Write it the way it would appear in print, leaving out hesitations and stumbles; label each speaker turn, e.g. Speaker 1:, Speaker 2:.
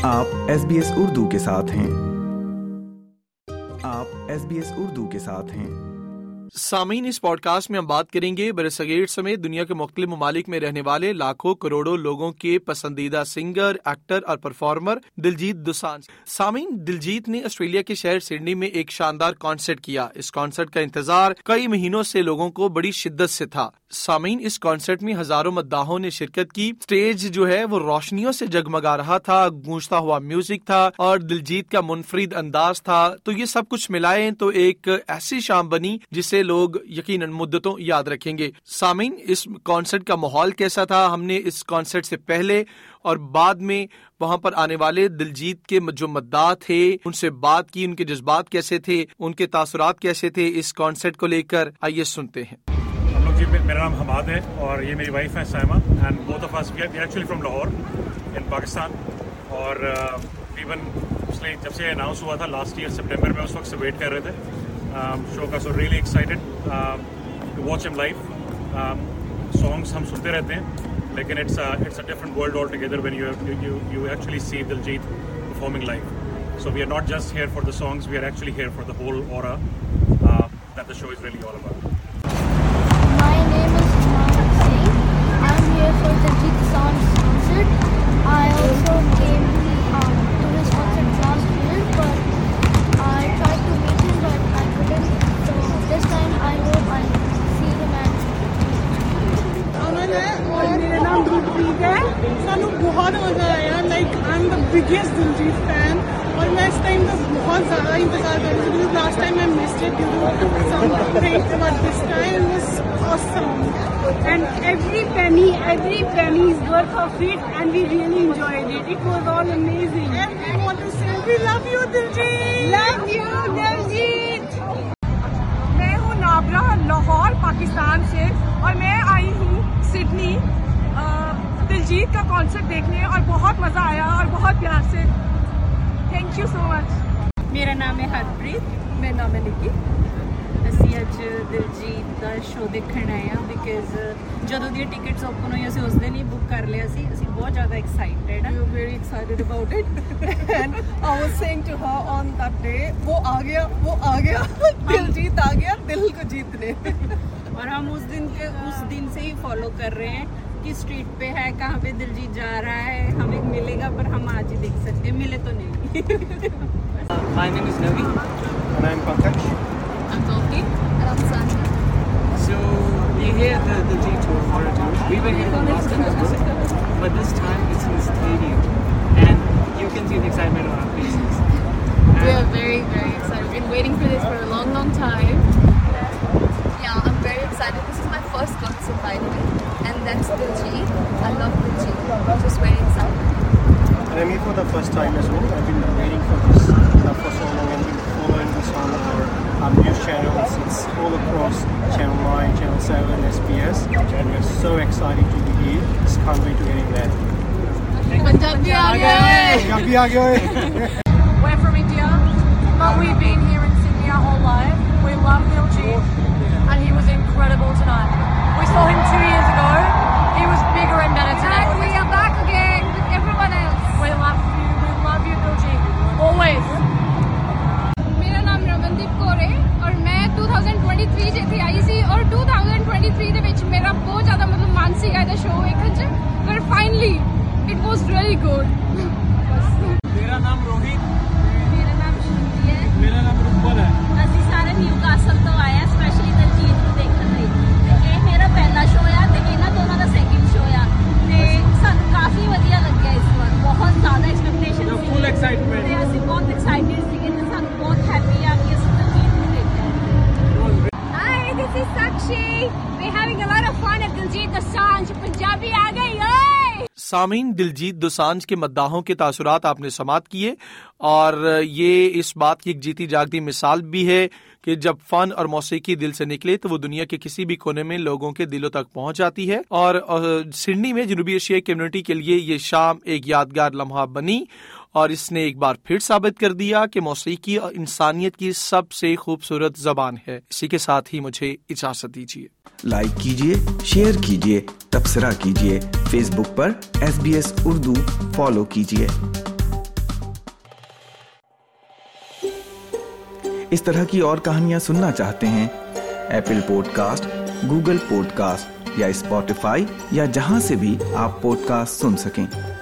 Speaker 1: आप SBS उर्दू के साथ हैं। आप SBS उर्दू के साथ हैं।
Speaker 2: सामीन, इस पॉडकास्ट में हम बात करेंगे बरसगीर समेत दुनिया के मुख्तलिफ ममालिक में रहने वाले लाखों करोड़ों लोगों के पसंदीदा सिंगर, एक्टर और परफॉर्मर दिलजीत दोसांझ। सामीन, दिलजीत ने ऑस्ट्रेलिया के शहर सिडनी में एक शानदार कॉन्सर्ट किया। इस कॉन्सर्ट का इंतजार कई महीनों से लोगों को बड़ी शिद्दत से था। सामीन, इस कॉन्सर्ट में हजारों मद्दाहों ने शिरकत की। स्टेज जो है वो रोशनियों से जगमगा रहा था, गूंजता हुआ म्यूजिक था और दिलजीत का मुनफरिद अंदाज था। तो ये सब कुछ मिलाए तो एक ऐसी शाम बनी जिसे लोग यकीनन मुद्दतों याद रखेंगे। सामीन, इस कॉन्सर्ट का माहौल कैसा था? हमने इस कॉन्सर्ट से पहले और बाद में वहां पर आने वाले दिलजीत के जो मद्दाह थे उनसे बात की। उनके जज्बात कैसे थे, उनके तासुरात कैसे थे इस कॉन्सर्ट को लेकर, आइए सुनते हैं।
Speaker 3: जी, मेरा नाम हमाद है और ये मेरी वाइफ है Saima, and both of us we are actually from Lahore in Pakistan. और इवन पिछले जब से अनाउंस हुआ था लास्ट ईयर सितंबर में, उस वक्त से वेट कर रहे थे शो का। So really excited to watch him live. Songs हम सुनते रहते हैं लेकिन it's a different world all together when you actually see Diljit performing live. So we are not just here for the songs, we are actually here for the whole aura that the show is really all about.
Speaker 4: For the Diljit Dosanjh concert. I also came to his concert last year, but I tried to meet him but I couldn't. So this time I hope I see him and
Speaker 5: Aman है और मेरा नाम गुरप्रीत है। सानू बहुत मजा आया। Like I am the biggest Diljit fan और मैं इस टाइम का बहुत ज़्यादा इंतजार कर रही थी। Last time I missed it due to some things, but this time was awesome. And every penny is worth of it, and we really enjoyed it. It was all amazing. And we want to say we love you, Diljit. Love you, Diljit. मैं हूँ नाबरा, लाहौर, पाकिस्तान से, और मैं आई हूँ Sydney Diljit का concert देखने और बहुत मजा आया और बहुत प्यार से। Thank you so much.
Speaker 6: मेरा नाम है हरप्रीत, मैं नाम है निकी। ਅਸੀਂ ਅੱਜ ਦਿਲਜੀਤ ਦਾ ਸ਼ੋਅ ਦੇਖਣ ਆਏ ਹਾਂ ਬਿਕਾਜ਼ ਜਦੋਂ ਦੀਆਂ ਟਿਕਟਸ ਓਪਨ ਹੋਈਆਂ ਸੀ ਉਸ ਦਿਨ ਹੀ ਬੁੱਕ ਕਰ ਲਿਆ ਸੀ। ਅਸੀਂ ਬਹੁਤ ਜ਼ਿਆਦਾ ਐਕਸਾਈਟਡ ਹਾਂ। We are very excited about it and I was saying to her on that day वो आ गया दिलजीत आ गया दिल को जीतने। और हम उस दिन से ही फॉलो कर रहे हैं कि स्ट्रीट पे है, कहाँ पे दिलजीत जा रहा है, हमें मिलेगा, पर हम आज ही देख सकते हैं, मिले तो नहीं।
Speaker 7: My name is Navi
Speaker 3: And I'm Pankaj.
Speaker 6: I'm Tolki and I'm Sandra.
Speaker 7: So we here at the Diljit tour for a tour. We were here last time as well, but this time it's in the stadium and you can see the excitement on our faces.
Speaker 6: We are very, very excited. We've been waiting for this for a long, long time.
Speaker 8: Yeah, I'm very excited. This is my first concert, by the way, and that's Diljit. I love Diljit. I'm just very excited.
Speaker 9: And I'm here for the first time as well. I've been waiting for this for so long and been following this on our news channels. It's all across Channel 9, Channel 7, SBS, and we're so excited to be here. Just can't wait to get in there.
Speaker 6: Punjabi aa
Speaker 9: Punjabi.
Speaker 5: We're from India, but we've been here in Sydney our whole life. We love Diljit, and he was incredible tonight. We saw him 2 years ago. He was bigger and better tonight. And we are back again with everyone else. We love you, Diljit, always.
Speaker 4: ਮੇਰਾ ਨਾਮ ਰਮਨਦੀਪ ਕੌਰ ਹੈ ਔਰ ਮੈਂ 2023 ਚ ਇੱਥੇ ਆਈ ਸੀ ਔਰ 2023 ਦੇ ਵਿੱਚ ਮੇਰਾ ਬਹੁਤ ਜ਼ਿਆਦਾ ਮਨ ਸੀਗਾ ਇਹਦਾ ਸ਼ੋਅ ਵੇਖਣ ਚ, ਪਰ finally it was really good.
Speaker 7: मेरा नाम रोहित।
Speaker 6: मेरा नाम शुरुति है।
Speaker 7: मेरा नाम रुपल है।
Speaker 6: ਅਸੀਂ ਸਾਰੇ ਨਿਊਕਾਸਲ ਤੋਂ ਆਏ ਹਾਂ ਸਪੈਸ਼ਲੀ ਦਿਲਜੀਤ ਨੂੰ ਦੇਖਣ ਲਈ। ਤੇ ਇਹ ਮੇਰਾ ਪਹਿਲਾ ਸ਼ੋਅ ਆ ਤੇ ਇਹਨਾਂ ਦੋਨਾਂ ਦਾ ਸੈਕਿੰਡ ਸ਼ੋਅ ਆ ਤੇ ਸਾਨੂੰ ਕਾਫੀ ਵਧੀਆ ਲੱਗਿਆ ਇਸ ਵਾਰ। ਬਹੁਤ ਜ਼ਿਆਦਾ ਐਕਸਪੈਕਟੇਸ਼ਨ ਸੀ।
Speaker 7: Full excitement.
Speaker 6: ਤੇ ਅਸੀਂ ਬਹੁਤ ਐਕਸਾਈਟਡ ਸੀਗੇ ਤੇ ਸਾਨੂੰ ਬਹੁਤ ਹੈਪੀ ਆ ਕਿ ਅਸੀਂ ਦਿਲਜੀਤ ਨੂੰ ਦੇਖਿਆ।
Speaker 4: Hi, this is Sakshi. We're having a lot of fun at Diljit Dosanjh. Punjabi aa gayi oye.
Speaker 2: सामीन, दिलजीत दोसांझ के मद्दाहों के तासुरात आपने समात किए और ये इस बात की एक जीती जागती मिसाल भी है कि जब फन और मौसीकी दिल से निकले तो वो दुनिया के किसी भी कोने में लोगों के दिलों तक पहुंच जाती है। और सिडनी में जनूबी एशियाई कम्युनिटी के लिए ये शाम एक यादगार लम्हा बनी और इसने एक बार फिर साबित कर दिया कि मौसीकी और इंसानियत की सबसे खूबसूरत जबान है। इसी के साथ ही मुझे इजाजत दीजिए।
Speaker 1: लाइक कीजिए, शेयर कीजिए, तबसरा कीजिए। फेसबुक पर SBS उर्दू फॉलो कीजिए। इस तरह की और कहानियाँ सुनना चाहते हैं, एप्पल पॉडकास्ट, गूगल पॉडकास्ट या स्पॉटिफाई या जहां से भी आप पॉडकास्ट सुन सकें,